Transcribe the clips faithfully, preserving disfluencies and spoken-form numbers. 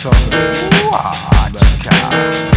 Watch out.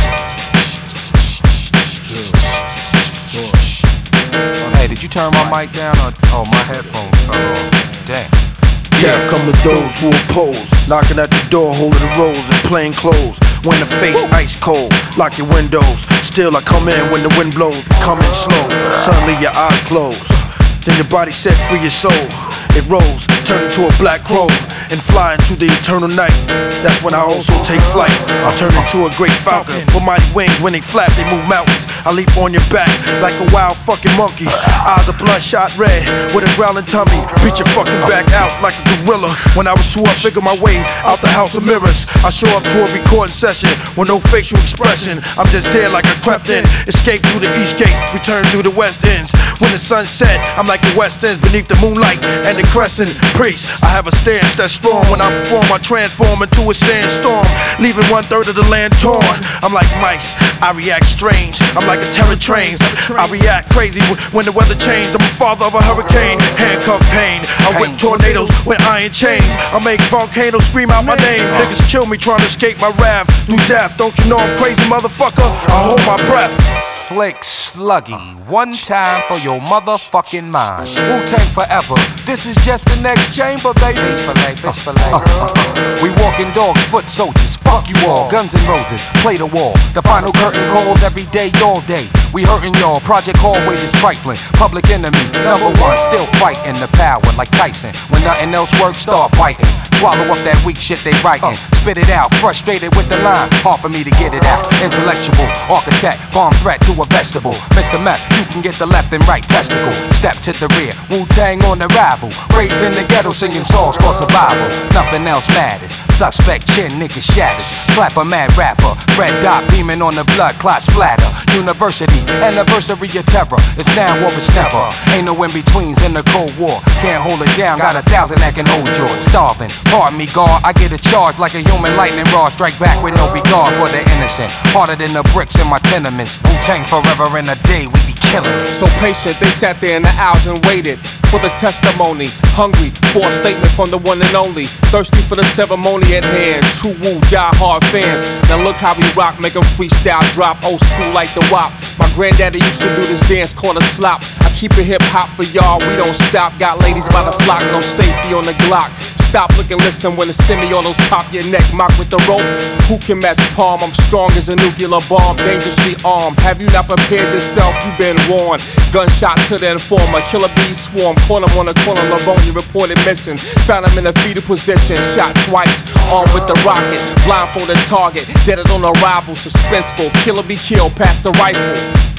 Hey, did you turn my mic down or oh my headphones fell off? Damn. Death come to those who oppose, knocking at the door, holding the rose in plain clothes. When the face ice cold, lock your windows. Still I come in when the wind blows, coming slow. Suddenly your eyes close, then your body set free your soul. It rose, turned into a black crow, and fly into the eternal night. That's when I also take flight. I turn into a great falcon with mighty wings. When they flap, they move mountains. I leap on your back like a wild fucking monkey. Eyes are bloodshot red with a growling tummy. Beat your fucking back out like a gorilla. When I was two, I figured my way out the house of mirrors. I show up to a recording session with no facial expression. I'm just dead like I crept in. Escape through the east gate, return through the west ends. When the sun set, I'm like the west ends beneath the moonlight and the crescent priest. I have a stance that's strong. When I perform, I transform into a sandstorm, leaving one third of the land torn. I'm like mice, I react strange. I'm like a terror train. I react crazy when the weather changed. I'm a father of a hurricane, handcuff pain. I whip tornadoes with iron chains. I make volcanoes scream out my name. Niggas kill me trying to escape my wrath through death. Don't you know I'm crazy, motherfucker? I hold my breath. Flick Sluggy, one time for your motherfucking mind. Wu-Tang forever, this is just the next chamber, baby. Bitch fillet, bitch fillet. Uh, uh, uh. We walking dogs, foot soldiers, fuck you all. Guns and Roses, play the wall. The final curtain calls every day, all day. We hurting y'all, Project Hallway is trifling. Public enemy, number one, still fighting the power like Tyson. When nothing else works, start biting. Swallow up that weak shit they writing. Spit it out, frustrated with the line. Hard for me to get it out. Intellectual, architect, bomb threat to a vegetable. Mister Meth, you can get the left and right testicle. Step to the rear, Wu-Tang on the rival. Raised in the ghetto singing songs called survival. Nothing else matters. Suspect chin, nigga shattered. Clap a mad rapper. Red dot beaming on the blood clot splatter. University, anniversary of terror. It's now or it's never. Ain't no in-betweens in the Cold War. Can't hold it down, got a thousand that can hold yours. Starving, pardon me, God. I get a charge like a human lightning rod. Strike back with no regard for the innocent. Harder than the bricks in my tenements. Wu-Tang forever in a day, we be killing it. So patient, they sat there in the aisles and waited for the testimony. Hungry for a statement from the one and only. Thirsty for the ceremony at hand. True Wu, die-hard fans. Now look how we rock, make them freestyle drop. Old school like the W A P. My granddaddy used to do this dance called a slop. I keep it hip-hop for y'all, we don't stop. Got ladies by the flock, no safety on the Glock. Stop, look and listen when the semi-autos pop your neck, mock with the rope. Who can match palm? I'm strong as a nuclear bomb, dangerously armed. Have you not prepared yourself? You've been warned. Gunshot to the informer, killer bees swarm. Caught him on the corner, Laronia reported missing. Found him in a fetal position, shot twice, armed with the rocket. Blindfolded target, dead on arrival, suspenseful. Killer be killed past the rifle.